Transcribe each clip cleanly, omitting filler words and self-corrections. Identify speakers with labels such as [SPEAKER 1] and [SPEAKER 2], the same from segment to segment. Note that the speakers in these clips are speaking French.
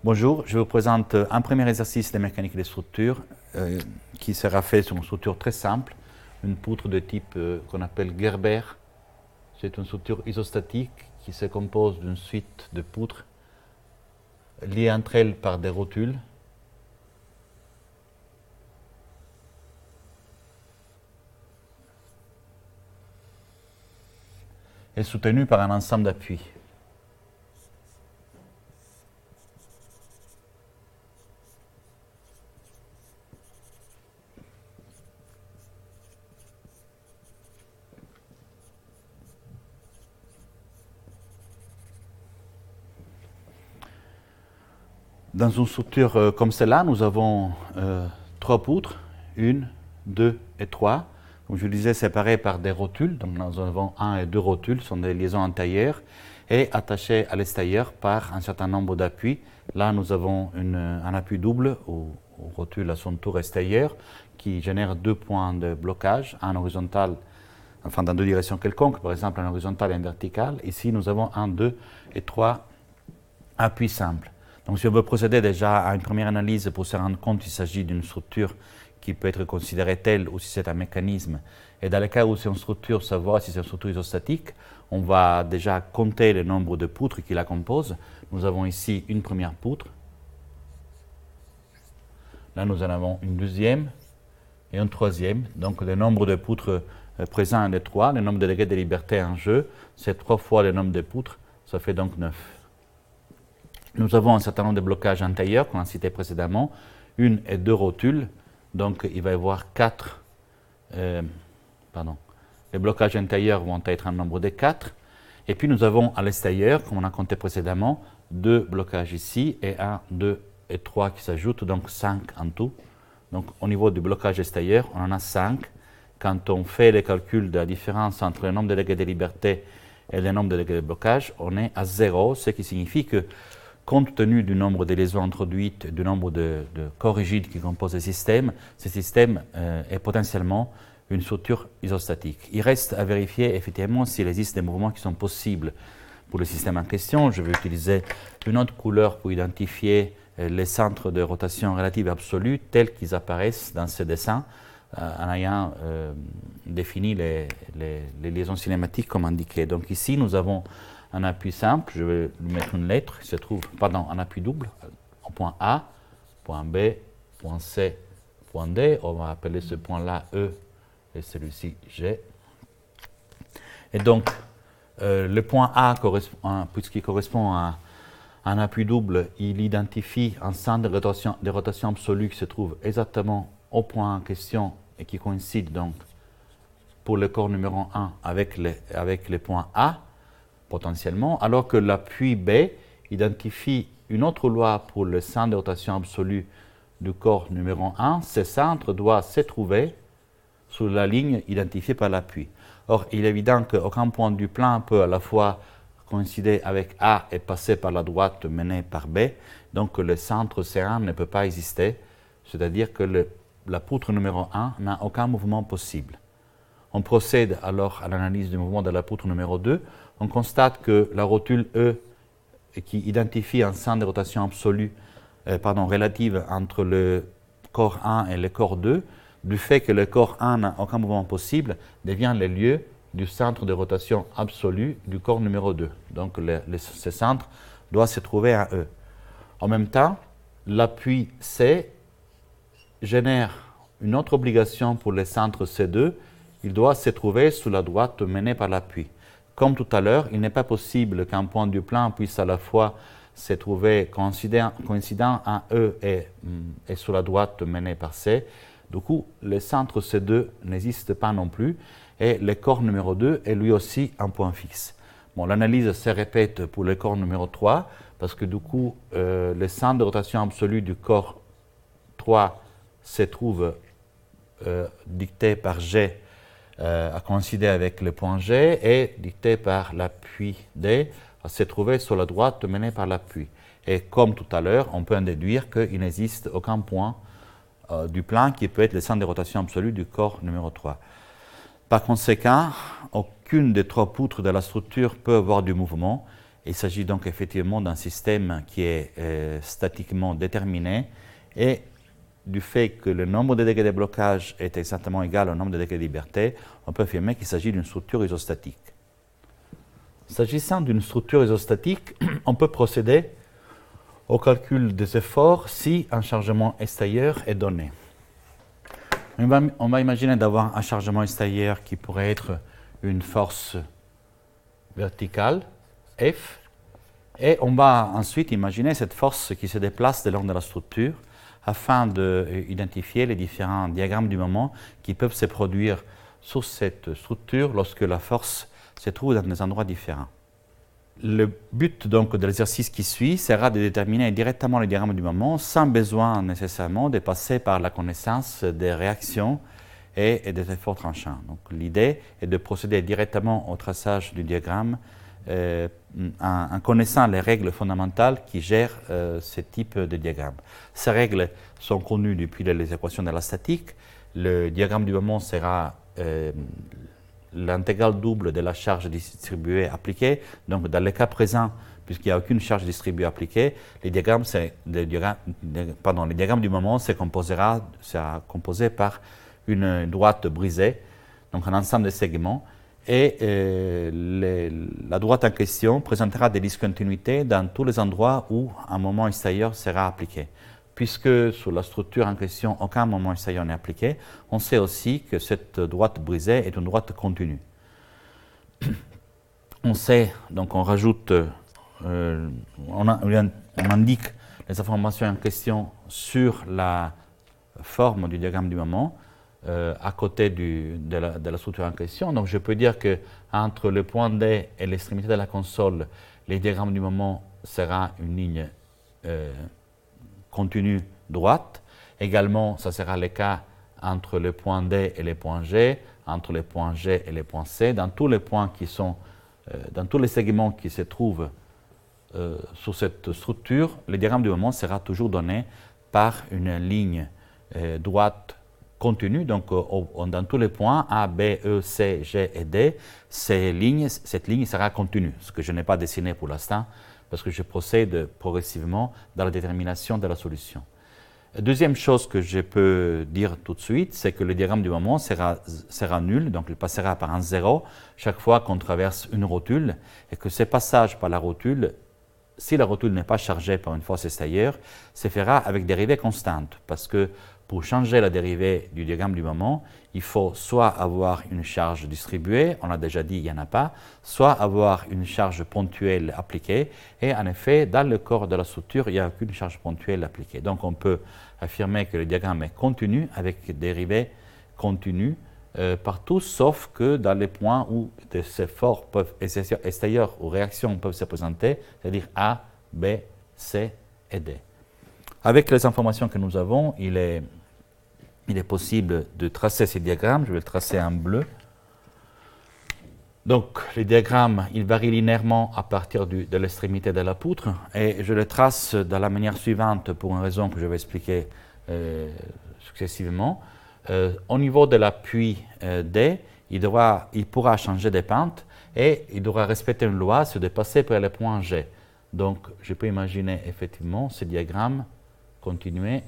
[SPEAKER 1] Bonjour, je vous présente un premier exercice de mécanique des structures qui sera fait sur une structure très simple, une poutre de type qu'on appelle Gerber. C'est une structure isostatique qui se compose d'une suite de poutres liées entre elles par des rotules. Et soutenue par un ensemble d'appuis. Dans une structure comme celle-là, nous avons trois poutres, 1, 2 et 3. Comme je le disais, séparées par des rotules. Donc nous avons 1 et 2 rotules, ce sont des liaisons antérieures, et attachées à l'extérieur par un certain nombre d'appuis. Là, nous avons un appui double aux rotules à son tour extérieur qui génère 2 points de blocage, un horizontal, enfin dans 2 directions quelconques, par exemple un horizontal et un vertical. Ici, nous avons 1, 2 et 3 appuis simples. Donc si on veut procéder déjà à une première analyse pour se rendre compte qu'il s'agit d'une structure qui peut être considérée telle ou si c'est un mécanisme, et dans le cas où c'est une structure, savoir si c'est une structure isostatique, on va déjà compter le nombre de poutres qui la composent. Nous avons ici une première poutre, là nous en avons une deuxième et une troisième, donc le nombre de poutres présent est 3, le nombre de degrés de liberté en jeu, c'est 3 fois le nombre de poutres, ça fait donc 9. Nous avons un certain nombre de blocages antérieurs qu'on a cités précédemment, 1 et 2 rotules, donc il va y avoir 4, les blocages intérieurs vont être un nombre de 4, et puis nous avons à l'extérieur, comme on a compté précédemment, 2 blocages ici, et 1, 2 et 3 qui s'ajoutent, donc 5 en tout. Donc au niveau du blocage extérieur, on en a 5. Quand on fait les calculs de la différence entre le nombre de degrés de liberté et le nombre de degrés de blocage, on est à 0, ce qui signifie que compte tenu du nombre de liaisons introduites et du nombre de corps rigides qui composent le système, ce système est potentiellement une structure isostatique. Il reste à vérifier effectivement s'il existe des mouvements qui sont possibles pour le système en question. Je vais utiliser une autre couleur pour identifier les centres de rotation relative absolue tels qu'ils apparaissent dans ce dessin, en ayant défini les liaisons cinématiques comme indiqué. Donc ici, nous avons un appui simple, je vais lui mettre une lettre, il se trouve, un appui double, au point A, point B, point C, point D, on va appeler ce point-là E et celui-ci G. Et donc, le point A, puisqu'il correspond à un appui double, il identifie un centre de rotation absolue qui se trouve exactement au point en question et qui coïncide donc pour le corps numéro 1 avec le point A, potentiellement, alors que l'appui B identifie une autre loi pour le centre de rotation absolue du corps numéro 1. Ce centre doit se trouver sur la ligne identifiée par l'appui. Or, il est évident qu'aucun point du plan peut à la fois coïncider avec A et passer par la droite menée par B, donc le centre C1 ne peut pas exister, c'est-à-dire que la poutre numéro 1 n'a aucun mouvement possible. On procède alors à l'analyse du mouvement de la poutre numéro 2. On constate que la rotule E, qui identifie un centre de rotation absolue, relative entre le corps 1 et le corps 2, du fait que le corps 1 n'a aucun mouvement possible, devient le lieu du centre de rotation absolue du corps numéro 2. Donc ce centre doit se trouver à E. En même temps, l'appui C génère une autre obligation pour le centre C2, il doit se trouver sous la droite menée par l'appui. Comme tout à l'heure, il n'est pas possible qu'un point du plan puisse à la fois se trouver coïncident à E et sur la droite menée par C. Du coup, le centre C2 n'existe pas non plus et le corps numéro 2 est lui aussi un point fixe. Bon, l'analyse se répète pour le corps numéro 3 parce que du coup, le centre de rotation absolue du corps 3 se trouve dicté par G à coïncider avec le point G et dicté par l'appui D à se trouver sur la droite menée par l'appui. Et comme tout à l'heure, on peut en déduire qu'il n'existe aucun point du plan qui peut être le centre de rotation absolue du corps numéro 3. Par conséquent, aucune des 3 poutres de la structure peut avoir du mouvement Il s'agit donc effectivement d'un système qui est statiquement déterminé et du fait que le nombre de degrés de blocage est exactement égal au nombre de degrés de liberté, on peut affirmer qu'il s'agit d'une structure isostatique. S'agissant d'une structure isostatique, on peut procéder au calcul des efforts si un chargement extérieur est donné. On va imaginer d'avoir un chargement extérieur qui pourrait être une force verticale, F, et on va ensuite imaginer cette force qui se déplace le long de la structure afin d'identifier les différents diagrammes du moment qui peuvent se produire sur cette structure lorsque la force se trouve dans des endroits différents. Le but donc de l'exercice qui suit sera de déterminer directement le diagramme du moment sans besoin nécessairement de passer par la connaissance des réactions et des efforts tranchants. Donc l'idée est de procéder directement au traçage du diagramme en connaissant les règles fondamentales qui gèrent ce type de diagramme. Ces règles sont connues depuis les équations de la statique. Le diagramme du moment sera l'intégrale double de la charge distribuée appliquée. Donc dans le cas présent, puisqu'il n'y a aucune charge distribuée appliquée, le diagramme du moment sera composé par une droite brisée, donc un ensemble de segments. Et la droite en question présentera des discontinuités dans tous les endroits où un moment extérieur sera appliqué. Puisque sur la structure en question, aucun moment extérieur n'est appliqué, on sait aussi que cette droite brisée est une droite continue. On sait, donc on rajoute, on indique les informations en question sur la forme du diagramme du moment, à côté de la structure en question. Donc je peux dire qu'entre le point D et l'extrémité de la console, le diagramme du moment sera une ligne continue droite. Également, ça sera le cas entre le point D et le point G, entre le point G et le point C. Dans tous les points qui sont, dans tous les segments qui se trouvent sur cette structure, le diagramme du moment sera toujours donné par une ligne droite continue, donc dans tous les points A, B, E, C, G et D, cette ligne sera continue, ce que je n'ai pas dessiné pour l'instant, parce que je procède progressivement dans la détermination de la solution. Deuxième chose que je peux dire tout de suite, c'est que le diagramme du moment sera nul, donc il passera par un zéro chaque fois qu'on traverse une rotule, et que ce passage par la rotule, si la rotule n'est pas chargée par une force extérieure, se fera avec dérivée constante, parce que pour changer la dérivée du diagramme du moment, il faut soit avoir une charge distribuée, on l'a déjà dit, il n'y en a pas, soit avoir une charge ponctuelle appliquée. Et en effet, dans le corps de la structure, il n'y a aucune charge ponctuelle appliquée. Donc on peut affirmer que le diagramme est continu avec dérivée continue partout, sauf que dans les points où des efforts extérieurs ou réactions peuvent se présenter, c'est-à-dire A, B, C et D. Avec les informations que nous avons, il est possible de tracer ces diagrammes. Je vais le tracer en bleu. Donc, les diagrammes, ils varient linéairement à partir de l'extrémité de la poutre. Et je les trace de la manière suivante pour une raison que je vais expliquer successivement. Au niveau de l'appui D, il pourra changer de pente et il devra respecter une loi, c'est de passer par le point G. Donc, je peux imaginer effectivement ce diagramme continuer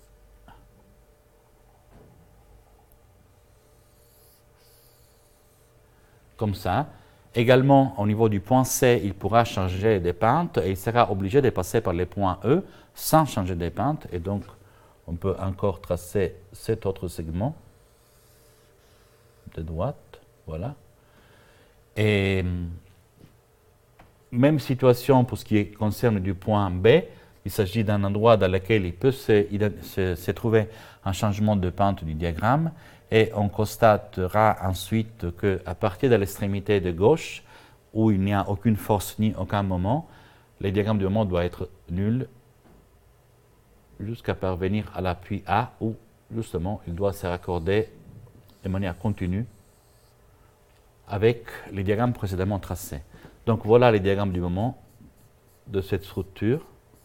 [SPEAKER 1] comme ça. Également, au niveau du point C, il pourra changer de pente et il sera obligé de passer par le point E sans changer de pente. Et donc, on peut encore tracer cet autre segment de droite. Voilà. Et même situation pour ce qui concerne du point B. Il s'agit d'un endroit dans lequel il peut se trouver un changement de pente du diagramme et on constatera ensuite qu'à partir de l'extrémité de gauche, où il n'y a aucune force ni aucun moment, le diagramme du moment doit être nul jusqu'à parvenir à l'appui A où justement il doit se raccorder de manière continue avec les diagrammes précédemment tracés. Donc voilà les diagrammes du moment de cette structure.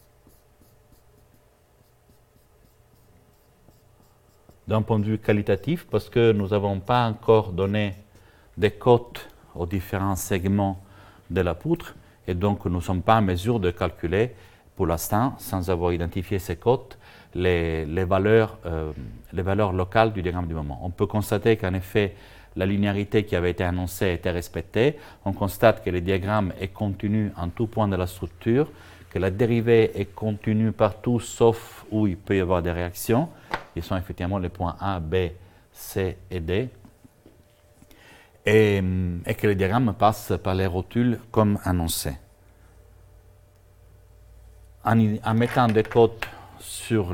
[SPEAKER 1] D'un point de vue qualitatif, parce que nous n'avons pas encore donné des cotes aux différents segments de la poutre, et donc nous ne sommes pas en mesure de calculer pour l'instant, sans avoir identifié ces cotes, les valeurs locales du diagramme du moment. On peut constater qu'en effet, la linéarité qui avait été annoncée a été respectée. On constate que le diagramme est continu en tout point de la structure, que la dérivée est continue partout, sauf où il peut y avoir des réactions. Ils sont effectivement les points A, B, C et D. Et que le diagramme passe par les rotules comme annoncé. En mettant des cotes sur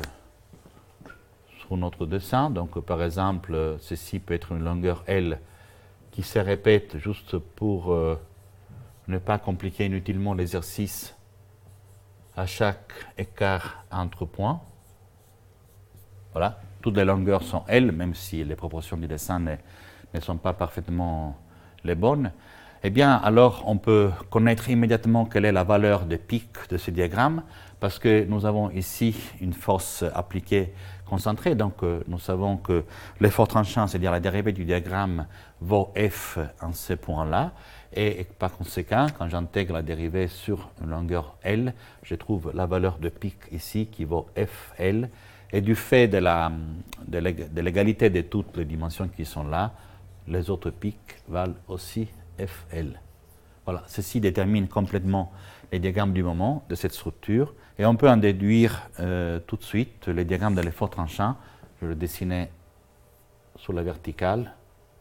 [SPEAKER 1] notre dessin, donc par exemple, ceci peut être une longueur L qui se répète juste pour ne pas compliquer inutilement l'exercice à chaque écart entre points. Voilà, toutes les longueurs sont L, même si les proportions du dessin ne sont pas parfaitement les bonnes. Eh bien, alors, on peut connaître immédiatement quelle est la valeur de pic de ce diagramme, parce que nous avons ici une force appliquée concentrée. Donc, nous savons que l'effort tranchant, c'est-à-dire la dérivée du diagramme, vaut F en ce point-là. Et par conséquent, quand j'intègre la dérivée sur une longueur L, je trouve la valeur de pic ici qui vaut FL. Et du fait de l'égalité de toutes les dimensions qui sont là, les autres pics valent aussi FL. Voilà, ceci détermine complètement les diagrammes du moment de cette structure. Et on peut en déduire tout de suite le diagramme de l'effort tranchant. Je le dessinais sur la verticale.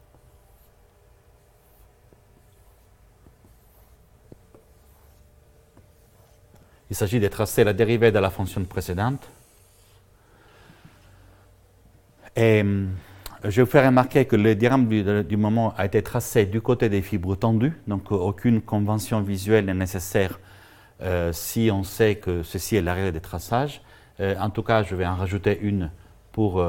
[SPEAKER 1] Il s'agit de tracer la dérivée de la fonction précédente. Et je vais vous faire remarquer que le diagramme du moment a été tracé du côté des fibres tendues, donc aucune convention visuelle n'est nécessaire si on sait que ceci est l'arrêt des traçages. En tout cas, je vais en rajouter une pour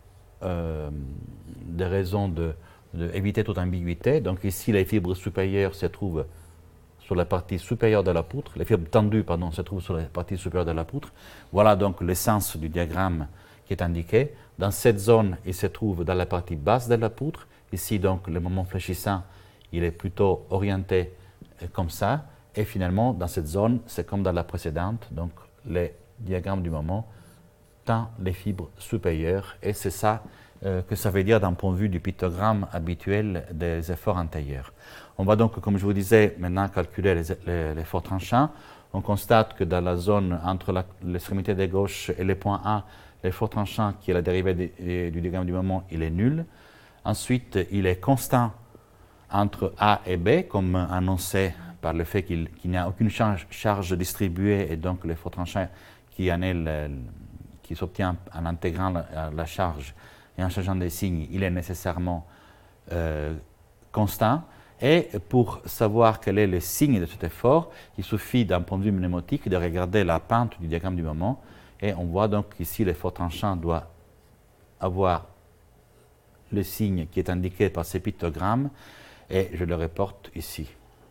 [SPEAKER 1] des raisons d'éviter toute ambiguïté. Donc ici, les fibres supérieures se trouvent sur la partie supérieure de la poutre, les fibres tendues, pardon, se trouvent sur la partie supérieure de la poutre. Voilà donc l'essence du diagramme qui est indiqué. Dans cette zone, il se trouve dans la partie basse de la poutre. Ici, donc, le moment fléchissant, il est plutôt orienté comme ça. Et finalement, dans cette zone, c'est comme dans la précédente. Donc, les diagrammes du moment tend les fibres supérieures. Et c'est ça que ça veut dire d'un point de vue du pictogramme habituel des efforts antérieurs. On va donc, comme je vous disais, maintenant calculer l'effort tranchant. On constate que dans la zone entre l'extrémité de gauche et le point A, l'effort tranchant, qui est la dérivée du diagramme du moment, il est nul. Ensuite, il est constant entre A et B, comme annoncé par le fait qu'il n'y a aucune charge distribuée, et donc l'effort tranchant qui s'obtient en intégrant la charge et en changeant des signes, il est nécessairement constant. Et pour savoir quel est le signe de cet effort, il suffit d'un point de vue mnémotique de regarder la pente du diagramme du moment. Et on voit donc qu'ici l'effort tranchant doit avoir le signe qui est indiqué par ces pictogrammes, et je le reporte ici.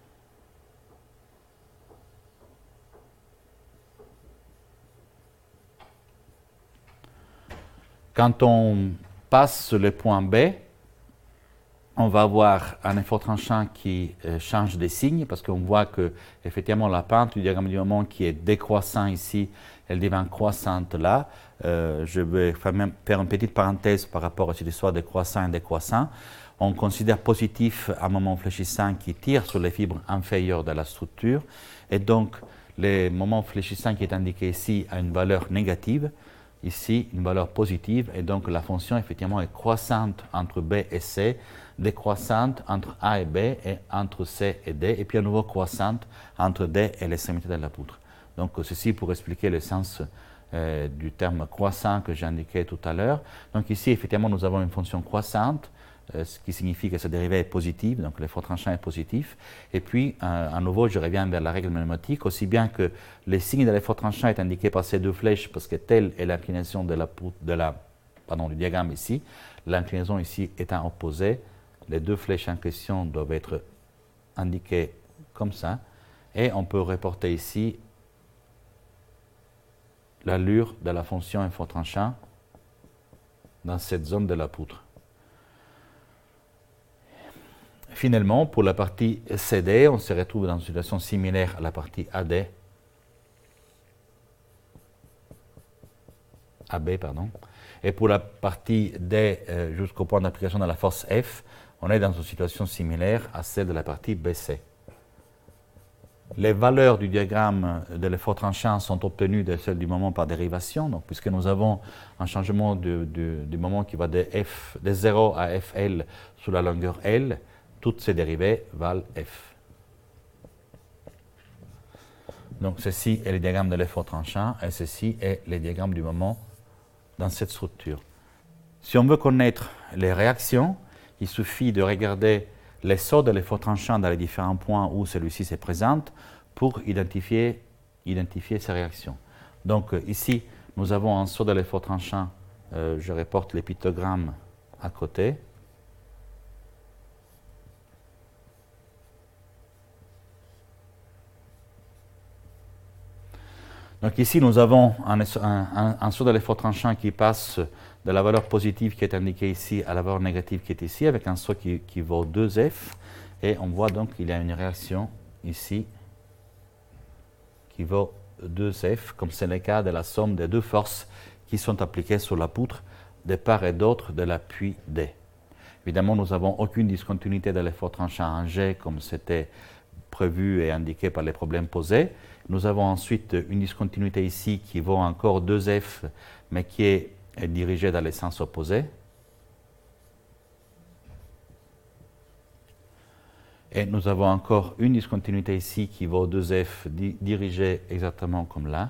[SPEAKER 1] Quand on passe sur le point B, on va avoir un effort tranchant qui change de signe, parce qu'on voit que effectivement la pente du diagramme du moment qui est décroissant ici, elle devient croissante là. Je vais faire une petite parenthèse par rapport à cette histoire de croissant et décroissant. On considère positif un moment fléchissant qui tire sur les fibres inférieures de la structure, et donc le moment fléchissant qui est indiqué ici a une valeur négative, ici une valeur positive, et donc la fonction effectivement est croissante entre B et C, décroissante entre A et B, et entre C et D, et puis à nouveau croissante entre D et l'extrémité de la poutre. Donc ceci pour expliquer le sens du terme croissant que j'ai indiqué tout à l'heure. Donc ici, effectivement, nous avons une fonction croissante, ce qui signifie que sa dérivée est positive, donc l'effort tranchant est positif. Et puis, à nouveau, je reviens vers la règle mnémotique, aussi bien que le signe de l'effort tranchant est indiqué par ces deux flèches, parce que telle est l'inclination du diagramme ici, l'inclinaison ici étant opposée, les deux flèches en question doivent être indiquées comme ça, et on peut reporter ici l'allure de la fonction effort tranchant dans cette zone de la poutre. finalement, pour la partie CD, on se retrouve dans une situation similaire à la partie AD. AB, pardon. Et pour la partie D jusqu'au point d'application de la force F, on est dans une situation similaire à celle de la partie BC. Les valeurs du diagramme de l'effort tranchant sont obtenues de celles du moment par dérivation, donc, puisque nous avons un changement du moment qui va de 0 à FL sous la longueur L, toutes ces dérivées valent F. Donc ceci est le diagramme de l'effort tranchant et ceci est le diagramme du moment dans cette structure. Si on veut connaître les réactions, il suffit de regarder l'essor de l'effort tranchant dans les différents points où celui-ci se présente pour identifier ces réactions. Donc ici, nous avons un saut de l'effort tranchant, je reporte les pictogrammes à côté. Donc ici, nous avons un saut de l'effort tranchant qui passe de la valeur positive qui est indiquée ici à la valeur négative qui est ici, avec un saut qui vaut 2F. Et on voit donc qu'il y a une réaction ici qui vaut 2F, comme c'est le cas de la somme des deux forces qui sont appliquées sur la poutre de part et d'autre de l'appui D. Évidemment, nous n'avons aucune discontinuité de l'effort tranchant en G, comme c'était prévu et indiqué par les problèmes posés. Nous avons ensuite une discontinuité ici qui vaut encore 2F, mais qui est dirigée dans le sens opposé. Et nous avons encore une discontinuité ici qui vaut 2F dirigée exactement comme là.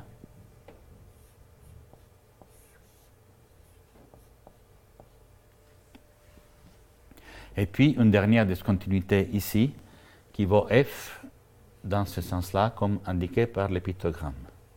[SPEAKER 1] Et puis une dernière discontinuité ici qui vaut F dans ce sens-là, comme indiqué par les pictogrammes.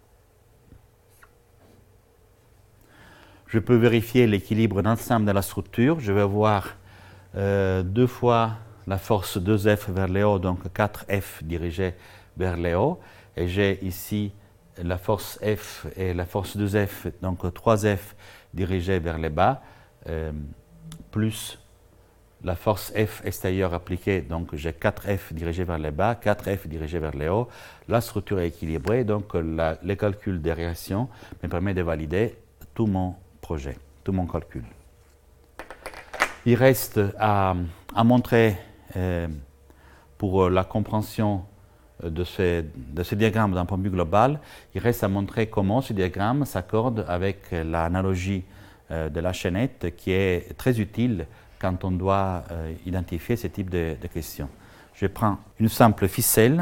[SPEAKER 1] Je peux vérifier l'équilibre d'ensemble de la structure. Je vais avoir deux fois la force 2F vers le haut, donc 4F dirigée vers le haut. Et j'ai ici la force F et la force 2F, donc 3F dirigée vers le bas, plus la force F extérieure appliquée, donc j'ai 4F dirigé vers le bas, 4F dirigé vers le haut. La structure est équilibrée, donc le calcul des réactions me permet de valider tout mon projet, tout mon calcul. Il reste à montrer, pour la compréhension de ce diagramme d'un point de vue global, il reste à montrer comment ce diagramme s'accorde avec l'analogie de la chaînette qui est très utile quand on doit identifier ce type de questions. Je prends une simple ficelle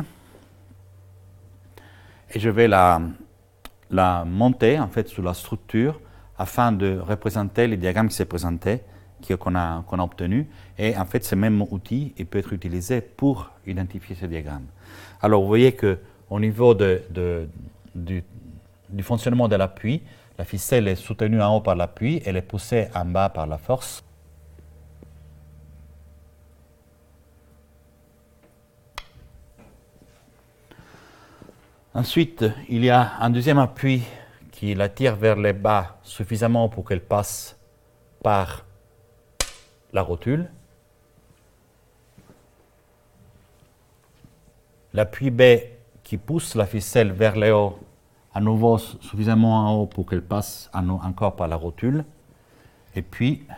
[SPEAKER 1] et je vais la monter en fait sur la structure afin de représenter le diagramme qui s'est présenté, qu'on a obtenu. Et en fait, ce même outil il peut être utilisé pour identifier ce diagramme. Alors, vous voyez qu'au niveau du fonctionnement de l'appui, la ficelle est soutenue en haut par l'appui, elle est poussée en bas par la force. Ensuite, il y a un deuxième appui qui la tire vers le bas suffisamment pour qu'elle passe par la rotule. L'appui B qui pousse la ficelle vers le haut, à nouveau suffisamment en haut pour qu'elle passe encore par la rotule. Et puis,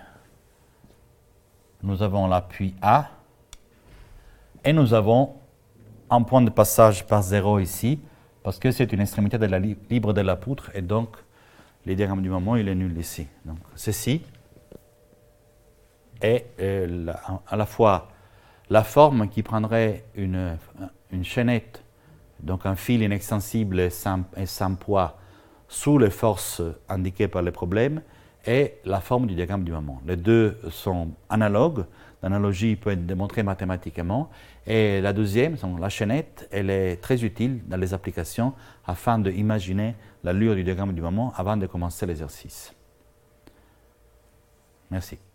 [SPEAKER 1] nous avons l'appui A et nous avons un point de passage par 0 ici, parce que c'est une extrémité de la libre de la poutre et donc le diagramme du moment il est nul ici. Donc ceci est à la fois la forme qui prendrait une chaînette, donc un fil inextensible et sans poids sous les forces indiquées par les problèmes, et la forme du diagramme du moment. Les deux sont analogues. L'analogie peut être démontrée mathématiquement. Et la deuxième, la chaînette, elle est très utile dans les applications afin d'imaginer l'allure du diagramme du moment avant de commencer l'exercice. Merci.